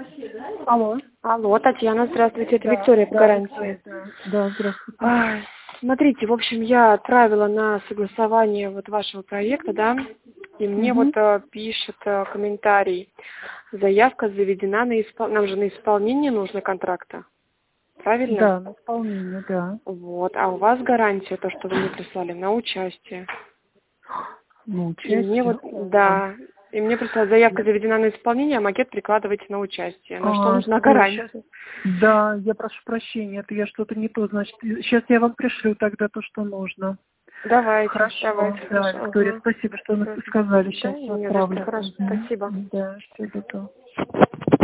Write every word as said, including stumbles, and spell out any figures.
Алло. Алло, Татьяна, здравствуйте, это Да, Виктория по да, гарантии. да, да, здравствуйте. А, смотрите, в общем, я отправила на согласование вот вашего проекта, да, и мне Угу. вот а, пишет а, комментарий. Заявка заведена на испол... Нам же на исполнение нужно контракта, правильно? Да, на исполнение, да. Вот, а у вас гарантия, то, что вы мне прислали, на участие. Ну, И мне участие. вот, Ой. да, и мне прислала заявка Я- заведена на исполнение, а макет прикладывайте на участие. На что А, нужна ой, сейчас. гарантия? Да, я прошу прощения, это я что-то не то, значит. Сейчас я вам пришлю тогда то, что нужно. Давайте, Хорошо, давайте, да, хорошо. Виктория, Ага. спасибо, что вы Всё. сказали, Да, сейчас не за что, отправлю. хорошо, Угу. спасибо. Да, все готово.